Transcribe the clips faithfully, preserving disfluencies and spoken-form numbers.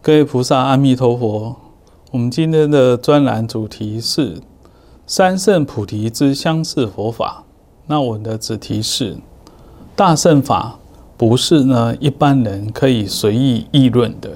各位菩萨，阿弥陀佛。我们今天的专栏主题是三圣菩提之相似佛法。那我们的子题是大乘法不是呢一般人可以随意议论的。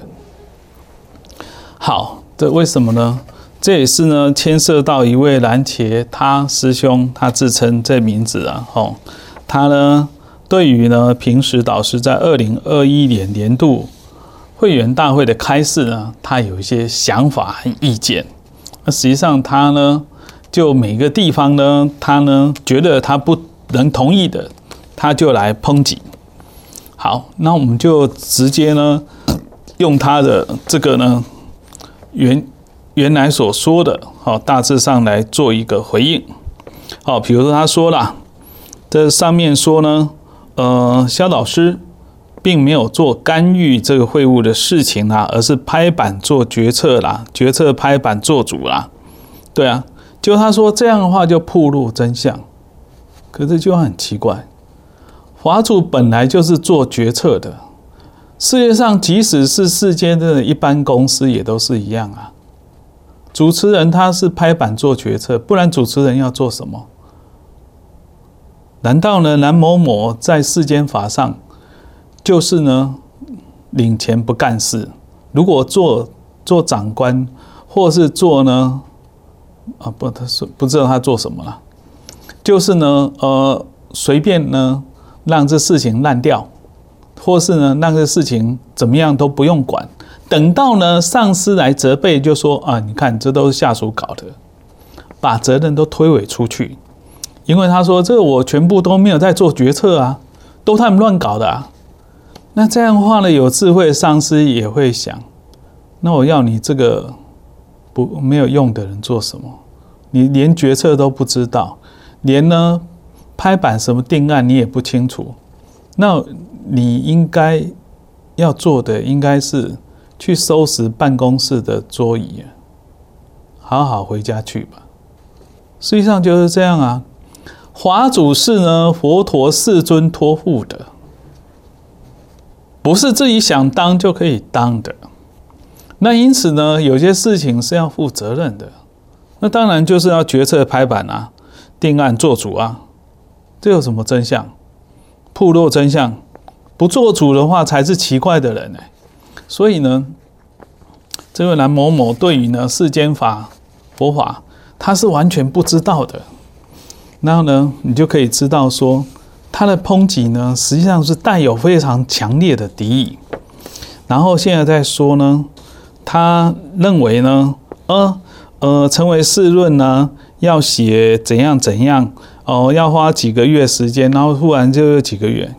好，这为什么呢？这也是呢牵涉到一位兰茄他师兄，他自称这名字啊，哦，他呢对于呢平时导师在二零二一年年度会员大会的开示呢，他有一些想法和意见。那实际上他呢，就每个地方呢，他呢觉得他不能同意的，他就来抨击。好，那我们就直接呢，用他的这个呢原原来所说的，好，大致上来做一个回应。好，比如说他说了，这上面说呢，呃，萧导师并没有做干预这个会务的事情啦，而是拍板做决策啦，决策拍板做主啦。对啊，就他说这样的话就暴露真相。可是就很奇怪，法主本来就是做决策的，世界上即使是世间的一般公司也都是一样啊。主持人他是拍板做决策，不然主持人要做什么？难道呢南某某在世间法上就是呢，领钱不干事。如果做做长官，或是做呢，啊不，他是不知道他做什么了，就是呢，呃，随便呢让这事情烂掉，或是呢让这事情怎么样都不用管，等到呢上司来责备，就说啊，你看这都是下属搞的，把责任都推诿出去，因为他说这个我全部都没有在做决策啊，都他们乱搞的啊。那这样的话呢，有智慧的上司也会想，那我要你这个不没有用的人做什么？你连决策都不知道，连呢拍板什么定案你也不清楚，那你应该要做的应该是去收拾办公室的桌椅，好好回家去吧。实际上就是这样啊，法主是呢佛陀世尊托付的。不是自己想当就可以当的，那因此呢，有些事情是要负责任的。那当然就是要决策拍板啊，定案做主啊，这有什么真相？暴露真相，不做主的话才是奇怪的人呢。所以呢，这位蓝某某对于呢世间法佛法，他是完全不知道的。然后呢，你就可以知道说，他的抨击呢，实际上是带有非常强烈的敌意。然后现在在说呢，他认为呢，呃呃，成为世论呢，要写怎样怎样哦，要花几个月时间，然后忽然就有几个月。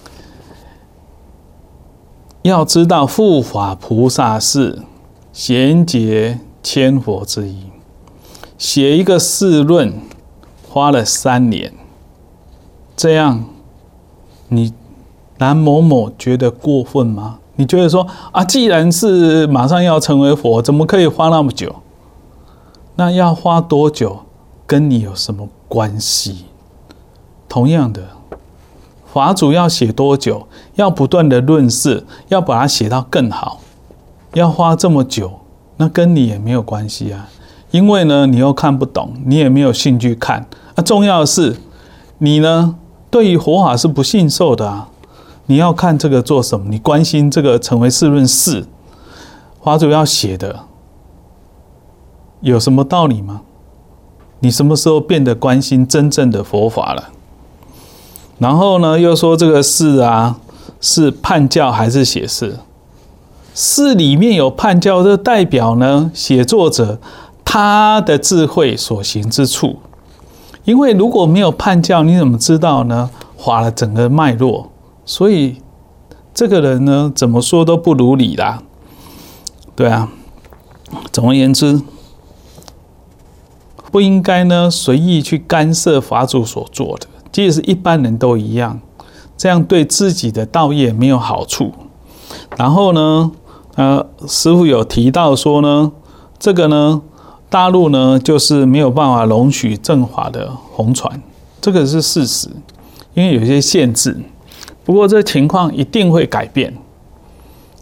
要知道，护法菩萨是贤劫千佛之一，写一个世论花了三年。这样，你蓝某某觉得过分吗？你觉得说啊，既然是马上要成为佛，怎么可以花那么久？那要花多久，跟你有什么关系？同样的，法主要写多久，要不断的论释，要把它写到更好，要花这么久，那跟你也没有关系啊。因为呢，你又看不懂，你也没有兴趣看。啊，重要的是，你呢？对于佛法是不信受的啊！你要看这个做什么？你关心这个成为世论释，法主要写的有什么道理吗？你什么时候变得关心真正的佛法了？然后呢，又说这个释啊，是判教还是写释？释里面有判教，这代表呢，写作者他的智慧所行之处。因为如果没有判教，你怎么知道呢？划了整个脉络，所以这个人呢，怎么说都不如理啦。对啊，总而言之，不应该呢随意去干涉法主所做的，即使一般人都一样，这样对自己的道业没有好处。然后呢，呃，师父有提到说呢，这个呢。大陆呢，就是没有办法容许正法的红传，这个是事实，因为有些限制。不过这情况一定会改变，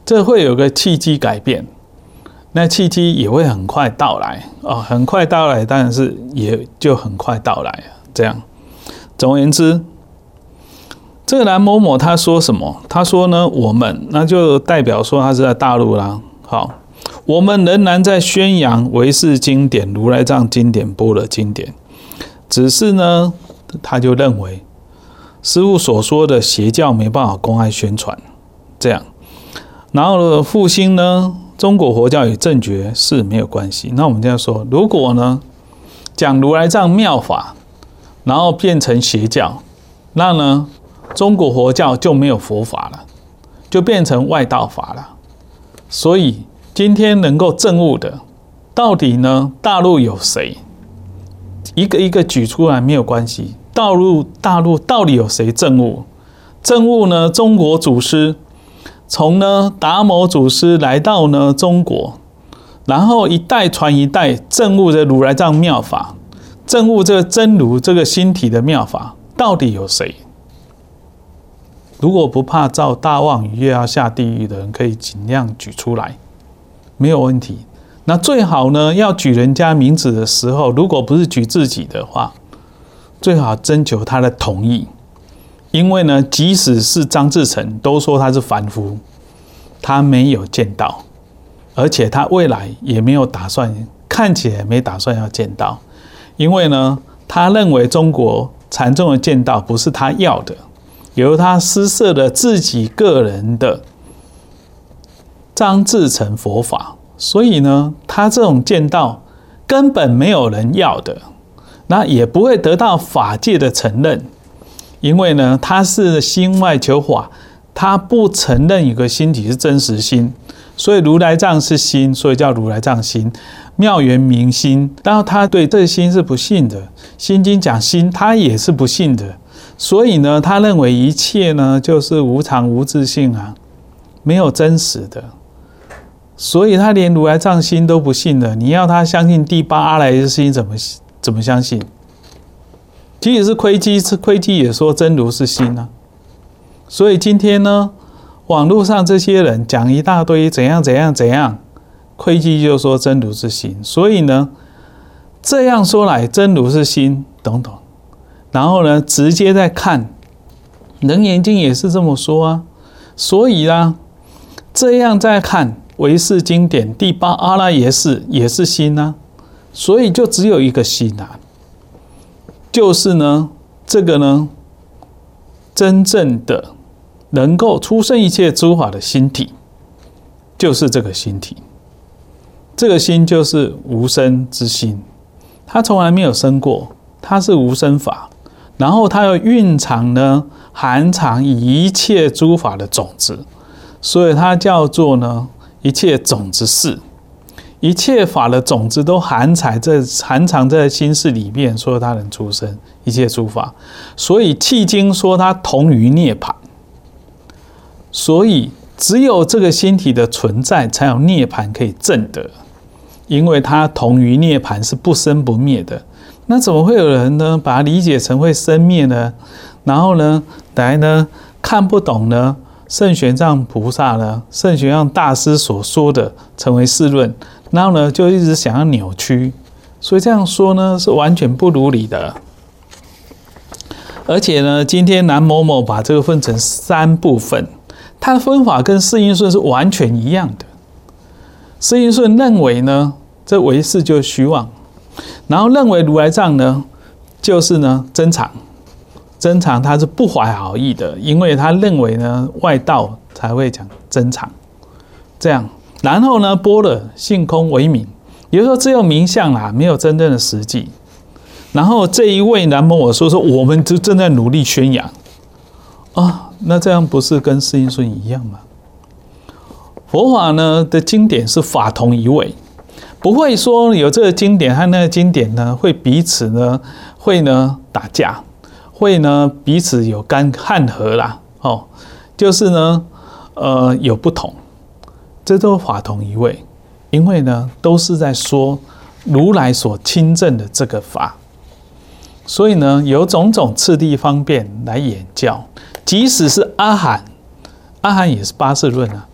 这会有个契机改变，那契机也会很快到来哦，很快到来，当然是也就很快到来这样。总而言之，这个蓝某某他说什么？他说呢，我们那就代表说他是在大陆啦。好，我们仍然在宣扬唯识经典、如来藏经典、般若经典，只是呢，他就认为师父所说的邪教没办法公开宣传，这样。然后呢，复兴呢，中国佛教与正觉是没有关系。那我们这样说，如果呢讲如来藏妙法，然后变成邪教，那呢中国佛教就没有佛法了，就变成外道法了。所以今天能够证悟的，到底呢大陆有谁？一个一个举出来没有关系。大陆大陆到底有谁证悟？证悟呢中国祖师。从呢达摩祖师来到呢中国，然后一代传一代，证悟这如来藏妙法，证悟这个真如这个心体的妙法，到底有谁？如果不怕造大妄语，越要下地狱的人，可以尽量举出来，没有问题。那最好呢，要举人家名字的时候，如果不是举自己的话，最好征求他的同意。因为呢，即使是张志成都说他是凡夫，他没有见到，而且他未来也没有打算，看起来没打算要见到。因为呢，他认为中国禅宗的见到不是他要的，由他施设了自己个人的张志成佛法，所以呢，他这种见到根本没有人要的，那也不会得到法界的承认。因为呢，他是心外求法，他不承认有个心体是真实心，所以如来藏是心，所以叫如来藏心，妙圆明心。然后他对这心是不信的，心经讲心，他也是不信的。所以呢，他认为一切呢就是无常无自性啊，没有真实的。所以他连如来藏心都不信的，你要他相信第八阿赖耶心，怎么怎么相信？即使是窥基，窥基也说真如是心啊。所以今天呢，网络上这些人讲一大堆怎样怎样怎样，窥基就说真如是心。所以呢，这样说来，真如是心，懂懂。然后呢，直接再看，楞严经也是这么说啊。所以啦，这样再看唯识经典第八阿赖耶识也是心啊。所以就只有一个心啊。就是呢，这个呢，真正的能够出生一切诸法的心体，就是这个心体。这个心就是无生之心，它从来没有生过，它是无生法。然后它又蕴藏呢，含藏一切诸法的种子，所以它叫做呢一切种子识。一切法的种子都含藏在含藏在心识里面，说它能出生一切诸法，所以契经说它同于涅槃。所以只有这个心体的存在，才有涅槃可以证得，因为它同于涅槃是不生不灭的。那怎么会有人呢把它理解成会生灭呢？然后呢来呢看不懂呢圣玄奘菩萨呢圣玄奘大师所说的成为世论，然后呢就一直想要扭曲，所以这样说呢是完全不如理的。而且呢，今天南某某把这个分成三部分，他的分法跟释应顺是完全一样的。释应顺认为呢，这唯识就是虚妄，然后认为如来藏呢就是呢真常。真常他是不怀好意的，因为他认为呢外道才会讲真常这样。然后呢般若性空为名，也就是说只有名相啦，没有真正的实际。然后这一位南某我说说我们就正在努力宣扬啊，那这样不是跟释应顺一样吗？佛法呢的经典是法同一位，不会说有这个经典和那个经典呢会彼此呢会呢打架。会呢彼此有干汉和啦，哦，就是呢，呃有不同，这都法同一位，因为呢都是在说如来所亲证的这个法，所以呢有种种次第方便来演教，即使是阿含，阿含也是八识论啊，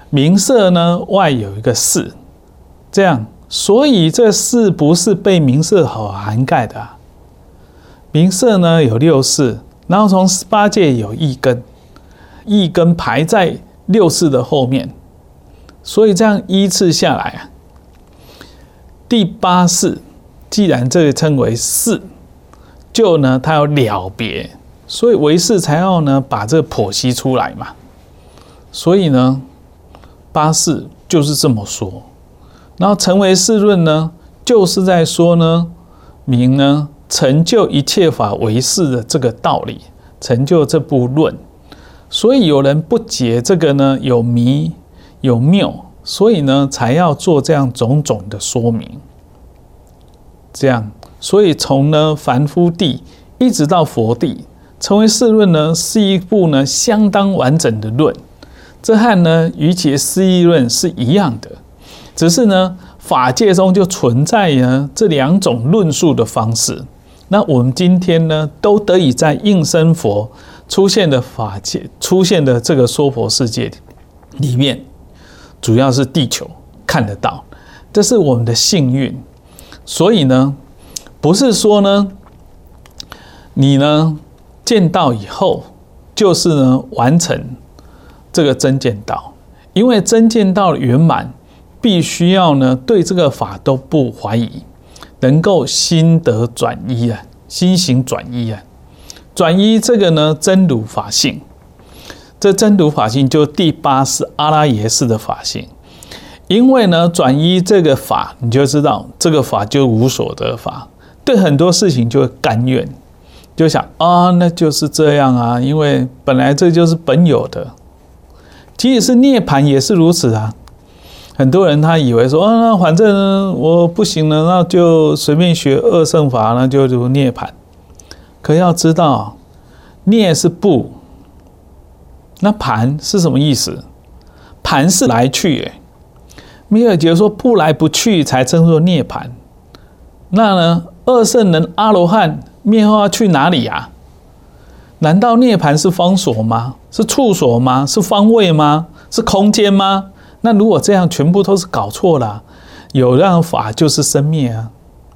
名色呢外有一个事，这样，所以这事不是被名色所涵盖的、啊。名色呢有六事，然后从十八界有一根，一根排在六事的后面，所以这样依次下来啊，第八事，既然这个称为事，就呢它要了别，所以唯识才要呢把这个剖析出来嘛。所以呢，八事就是这么说。然后成唯识论呢，就是在说呢，明呢成就一切法唯识的这个道理，成就这部论。所以有人不解这个呢有迷有谬，所以呢才要做这样种种的说明。这样，所以从呢凡夫地一直到佛地，成唯识论呢是一部呢相当完整的论。这和呢瑜伽思义论是一样的，只是呢法界中就存在呢这两种论述的方式。那我们今天呢都得以在应身佛出现的法界出现的这个说佛世界里面，主要是地球看得到，这是我们的幸运。所以呢，不是说呢你呢见到以后就是呢完成这个真见道，因为真见道圆满，必须要呢对这个法都不怀疑，能够心得转依啊，心行转依啊，转依这个呢真如法性。这真如法性就第八是阿拉耶识的法性。因为呢转依这个法，你就知道这个法就无所得法，对很多事情就会甘愿，就想啊那就是这样啊，因为本来这就是本有的。即使是涅槃也是如此啊。很多人他以为说啊，那反正我不行了，那就随便学二乘法，那就如涅槃。可要知道，涅是不，那盘是什么意思？盘是来去耶。密尔觉说不来不去才称作涅槃。那呢，二圣人阿罗汉灭后要去哪里呀、啊？难道涅槃是方所吗？是处所吗？是方位吗？是空间吗？那如果这样，全部都是搞错了。有样法就是生灭啊。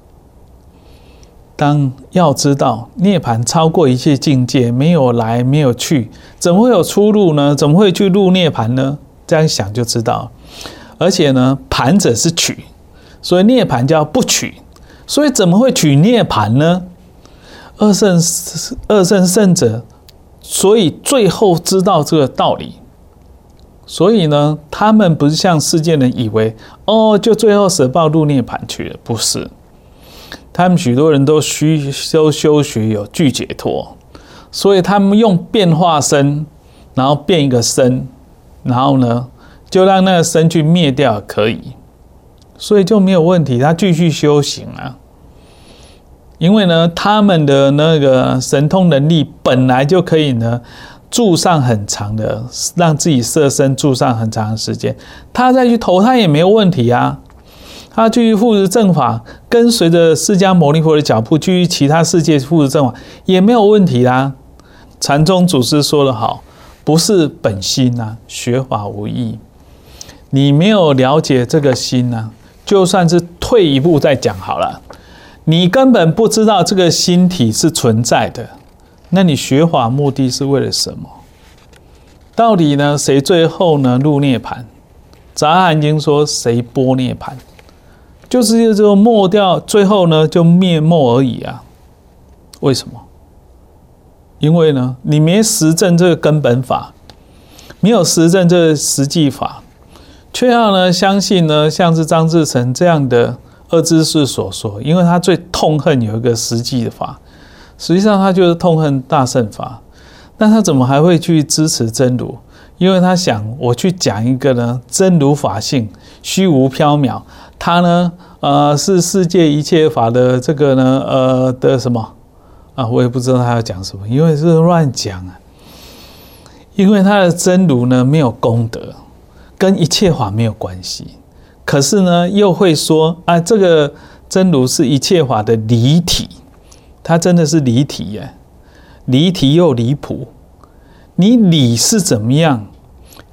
当要知道涅槃超过一切境界，没有来没有去，怎么会有出路呢？怎么会去入涅槃呢？这样想就知道。而且呢，盘者是取，所以涅槃叫不取，所以怎么会取涅槃呢？二圣二圣圣者，所以最后知道这个道理。所以呢，他们不是像世间人以为哦，就最后舍报入涅槃去了，不是。他们许多人都虚修修学有具解脱，所以他们用变化身，然后变一个身，然后呢，就让那个身去灭掉可以，所以就没有问题，他继续修行啊。因为呢，他们的那个神通能力本来就可以呢住上很长的，让自己色身住上很长的时间，他再去投胎也没有问题啊。他继续复持正法，跟随着释迦牟尼佛的脚步，继续其他世界复持正法也没有问题啦。禅宗祖师说得好，不是本心啊，学法无益。你没有了解这个心啊，就算是退一步再讲好了，你根本不知道这个心体是存在的，那你学法目的是为了什么？到底呢，谁最后呢入涅槃？杂含经说谁波涅槃？就是就没掉，最后呢就灭没而已啊。为什么？因为呢，你没实证这个根本法，没有实证这个实际法，却要呢相信呢，像是张志成这样的二知识所说，因为他最痛恨有一个实际的法，实际上他就是痛恨大乘法，但他怎么还会去支持真如？因为他想，我去讲一个呢真如法性，虚无缥缈，它呢呃是世界一切法的这个呢呃的什么啊？我也不知道他要讲什么，因为是乱讲啊。因为他的真如呢没有功德，跟一切法没有关系。可是呢又会说啊，这个真如是一切法的离体，它真的是离体耶，离体又离谱。你理是怎么样，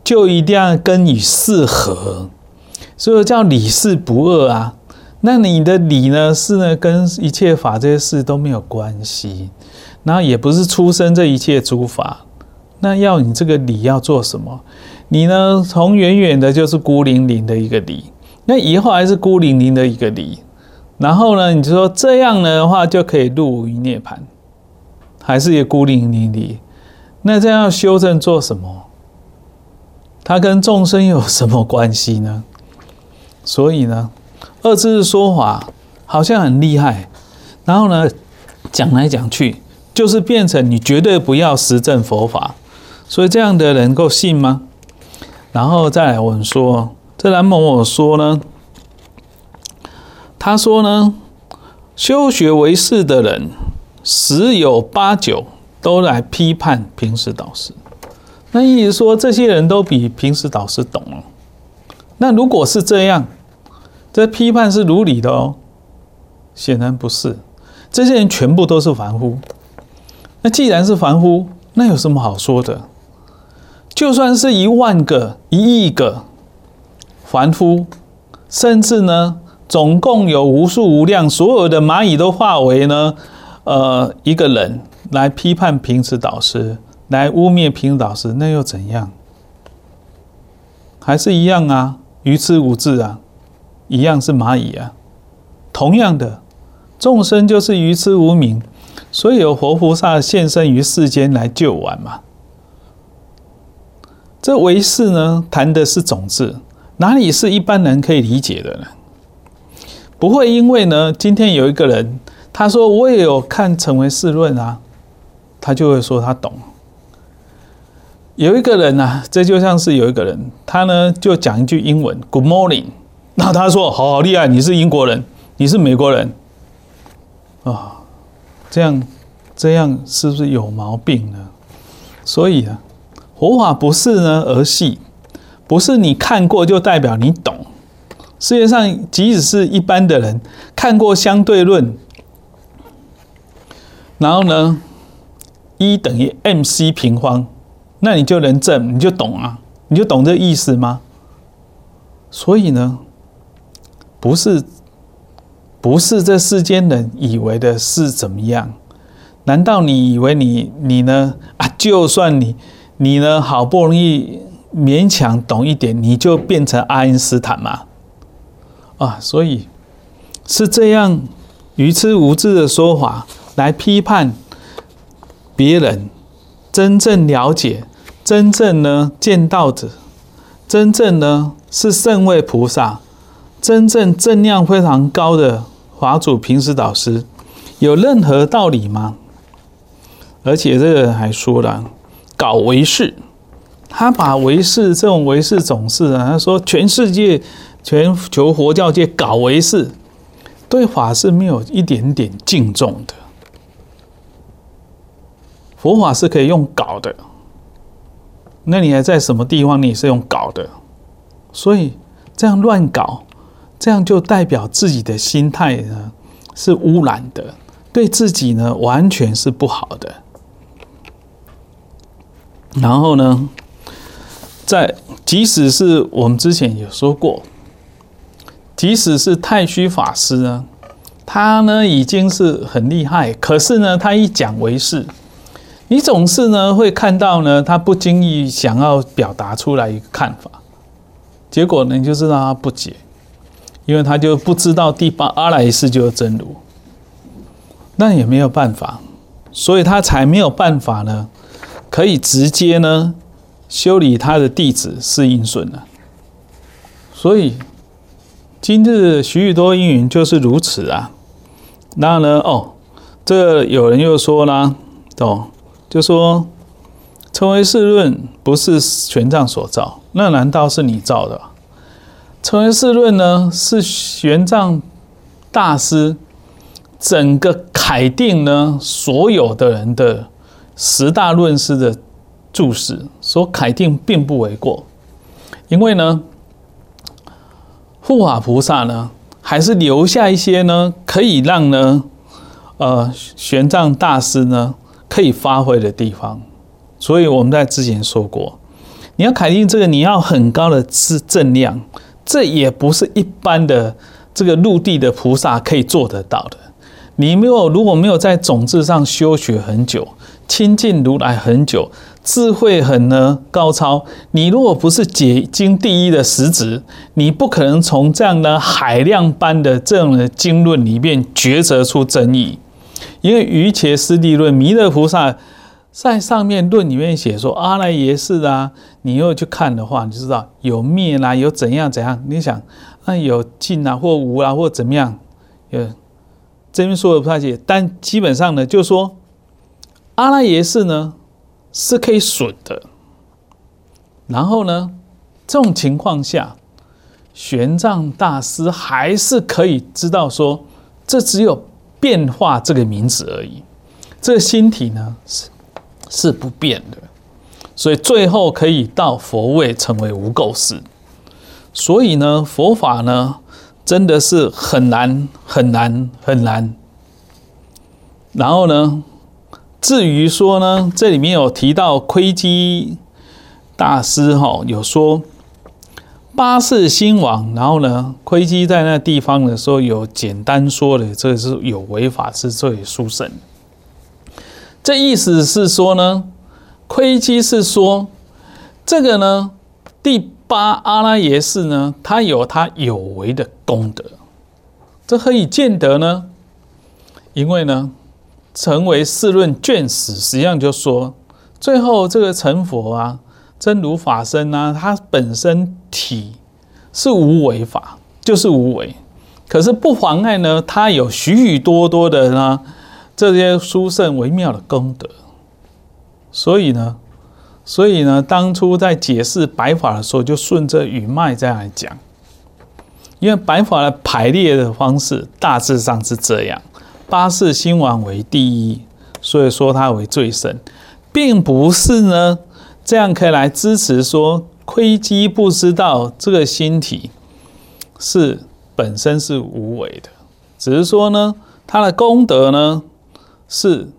就一定要跟与事合，所以叫理事不二啊。那你的理呢，是呢跟一切法这些事都没有关系，然后也不是出生这一切诸法。那要你这个理要做什么？你呢从远远的就是孤零零的一个理，那以后还是孤零零的一个理，然后呢你就说这样的话就可以入于涅槃，还是一个孤零零理。那这样要修正做什么？它跟众生有什么关系呢？所以呢，二字说法好像很厉害，然后呢，讲来讲去就是变成你绝对不要实证佛法，所以这样的人够信吗？然后再来我们说，这蓝某某说呢，他说呢，修学为师的人十有八九都来批判平时导师。那意思说，这些人都比平时导师懂了。那如果是这样，这批判是如理的哦？显然不是，这些人全部都是凡夫。那既然是凡夫，那有什么好说的？就算是一万个、一亿个凡夫，甚至呢，总共有无数无量，所有的蚂蚁都化为呢，呃，一个人来批判平时导师。来污蔑平时导师，那又怎样？还是一样啊，愚痴无智啊，一样是蚂蚁啊。同样的，众生就是愚痴无明，所以有活菩萨现身于世间来救玩嘛。这唯识呢，谈的是种子，哪里是一般人可以理解的呢？不会因为呢，今天有一个人他说我也有看成唯识论啊，他就会说他懂。有一个人啊，这就像是有一个人，他呢就讲一句英文 Good morning， 然后他说好好厉害，你是英国人，你是美国人啊、哦，这样这样是不是有毛病呢？所以啊，佛法不是呢儿戏，不是你看过就代表你懂。世界上即使是一般的人看过相对论，然后呢一等于 mc 平方。那你就能证，你就懂啊，你就懂这意思吗？所以呢，不是不是这世间人以为的是怎么样？难道你以为你你呢啊？就算你你呢好不容易勉强懂一点，你就变成爱因斯坦吗？啊，所以是这样愚痴无知的说法来批判别人。真正了解，真正呢见到者，真正呢是圣位菩萨，真正正量非常高的法主平时导师，有任何道理吗？而且这个人还说了，搞唯识，他把唯识这种唯识种事啊，他说全世界全球佛教界搞唯识，对法是没有一点点敬重的。佛法是可以用搞的，那你还在什么地方你是用搞的？所以这样乱搞，这样就代表自己的心态呢是污染的，对自己呢完全是不好的。然后呢，在即使是我们之前有说过，即使是太虚法师呢，他呢已经是很厉害，可是呢他一讲唯识，你总是呢会看到呢，他不经意想要表达出来一个看法，结果呢你就知道他不解，因为他就不知道第八阿赖耶识就是真如，那也没有办法，所以他才没有办法呢，可以直接呢修理他的弟子是应顺了。所以今日许许多因缘就是如此啊。那呢哦，这有人又说啦，哦。就说成唯识论不是玄奘所造，那难道是你造的？成唯识论呢是玄奘大师整个楷定呢所有的人的十大论师的注释，所楷定并不为过。因为呢护法菩萨呢还是留下一些呢可以让呢呃玄奘大师呢可以发挥的地方，所以我们在之前说过， 你要肯定这个，你要很高的正量，这也不是一般的这个陆地的菩萨可以做得到的。你没有如果没有在种子上修学很久，亲近如来很久，智慧很呢高超，你如果不是解经第一的实质，你不可能从这样的海量般的这样的经论里面抉择出真义。因为瑜伽师地论，弥勒菩萨在上面论里面写说阿赖耶识啊，你又去看的话，你就知道有灭啦，有怎样怎样。你想，那有尽啊，或无啊，或怎么样？有这边说的不太解，但基本上呢，就说阿赖耶识呢是可以损的。然后呢，这种情况下，玄奘大师还是可以知道说，这只有变化这个名字而已，这个心体呢是是不变的，所以最后可以到佛位成为无垢士。所以呢，佛法呢真的是很难很难很难。然后呢，至于说呢，这里面有提到窥基大师哈，有说八世兴亡，然后呢，窥基在那地方的时候有简单说的，这是有违法，是最殊胜。这意思是说呢，窥基是说这个呢，第八阿赖耶识呢，它有它有为的功德。这何以见得呢？因为呢，成为世论卷十实际上就说，最后这个成佛啊，真如法身啊，它本身体是无为法，就是无为。可是不妨碍呢，它有许许多多的呢这些殊胜微妙的功德。所以呢，所以呢，当初在解释白法的时候，就顺着语脉这样来讲。因为白法的排列的方式大致上是这样：八世兴亡为第一，所以说它为最胜，并不是呢这样可以来支持说窥基不知道这个心体是本身是无为的，只是说呢它的功德呢是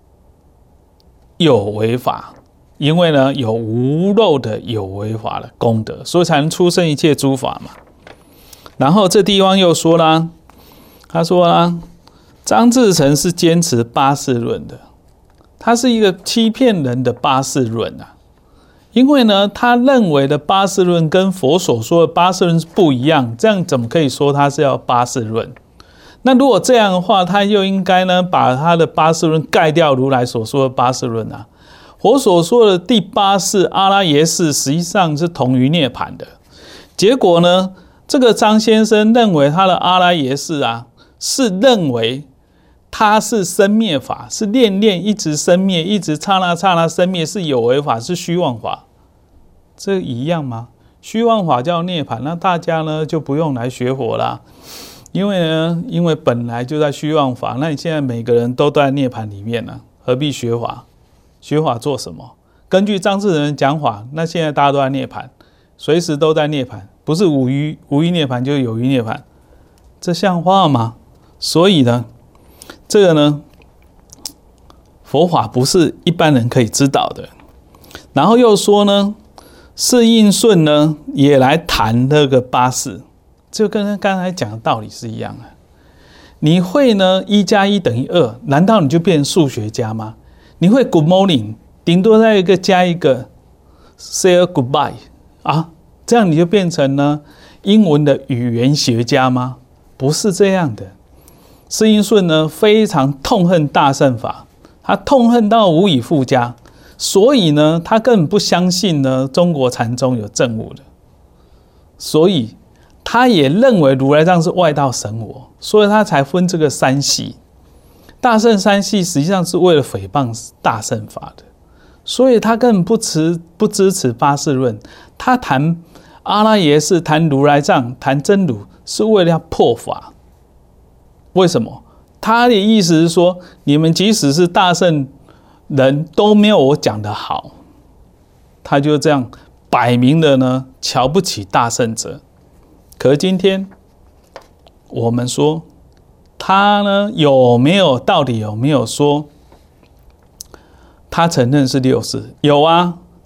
有为法，因为呢有无漏的有为法的功德，所以才能出生一切诸法嘛。然后这地方又说啦，他说啦，张志成是坚持八世论的，他是一个欺骗人的八世论啊。因为呢，他认为的八世论跟佛所说的八世论是不一样，这样怎么可以说他是要八世论？那如果这样的话，他又应该呢把他的八世论盖掉如来所说的八世论啊。佛所说的第八世阿赖耶识实际上是同于涅槃的，结果呢，这个张先生认为他的阿赖耶识啊，是认为它是生灭法，是念念一直生灭，一直刹那刹那生灭，是有为法，是虚妄法。这一样吗？虚妄法叫涅槃，那大家呢就不用来学佛啦，因为呢，因为本来就在虚妄法，那你现在每个人都在涅槃里面了，何必学法？学法做什么？根据张志仁讲法，那现在大家都在涅槃，随时都在涅槃，不是无余无余涅槃就是有余涅槃，这像话吗？所以呢，这个呢，佛法不是一般人可以知道的。然后又说呢，释应顺呢也来谈那个八世，就跟刚才讲的道理是一样的。你会呢一加一等于二，难道你就变成数学家吗？你会 Good morning， 顶多再一个加一个 say a goodbye 啊，这样你就变成呢英文的语言学家吗？不是这样的。释应顺呢非常痛恨大乘法，他痛恨到无以复加，所以呢他根本不相信呢中国禅宗有证悟的，所以他也认为如来藏是外道神我，所以他才分这个三系。大乘三系实际上是为了诽谤大乘法的，所以他根本不持不支持八世论。他谈阿赖耶识、谈如来藏、谈真如，是为了要破法。为什么？他的意思是说，你们即使是大乘人都没有我讲的好，他就这样摆明的呢瞧不起大乘者。可是今天我们说，他呢有没有到底有没有说他承认是六世？有啊，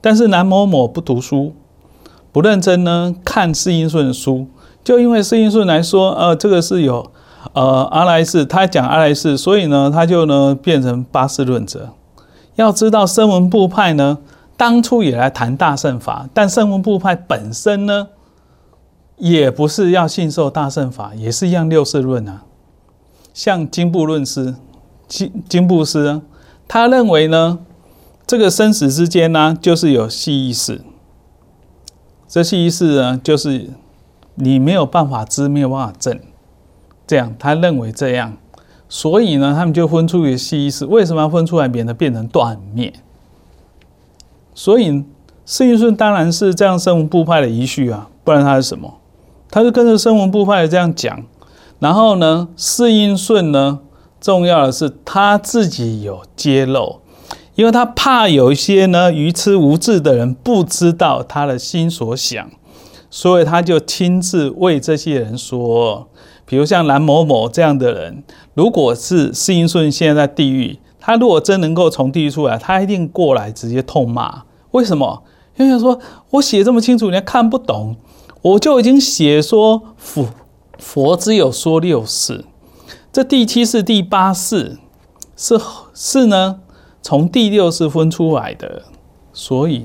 但是蓝某某不读书，不认真呢看释应顺的书，就因为释应顺来说，呃，这个是有呃阿赖士，他讲阿赖士，所以呢他就呢变成八识论者。要知道声闻部派呢，当初也来谈大乘法，但声闻部派本身呢，也不是要信受大乘法，也是一样六识论啊。像经部论师、经经部师啊，他认为呢，这个生死之间呢，就是有系意识。这系意识呢，就是你没有办法知，没有办法证，这样他认为这样，所以呢，他们就分出一个系意识。为什么要分出来，免得变成断灭？所以释应顺当然是这样声闻部派的遗绪啊，不然他是什么？他是跟着声闻部派的这样讲。然后呢，释应顺呢，重要的是他自己有揭露，因为他怕有一些呢愚痴无智的人不知道他的心所想，所以他就亲自为这些人说，比如像蓝某某这样的人，如果是释应顺现在在地狱，他如果真能够从地狱出来，他一定过来直接痛骂。为什么？因为说我写这么清楚，你还看不懂，我就已经写说佛佛只有说六识，这第七识、第八识是是呢从第六识分出来的，所以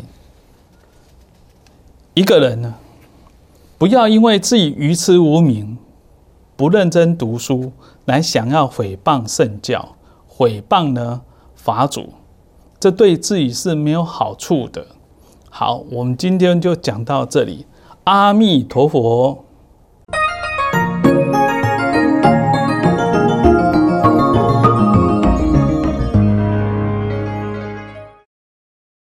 一个人呢，不要因为自己愚痴无明，不认真读书，来想要毁谤圣教，毁谤呢法主，这对自己是没有好处的。好，我们今天就讲到这里，阿弥陀佛。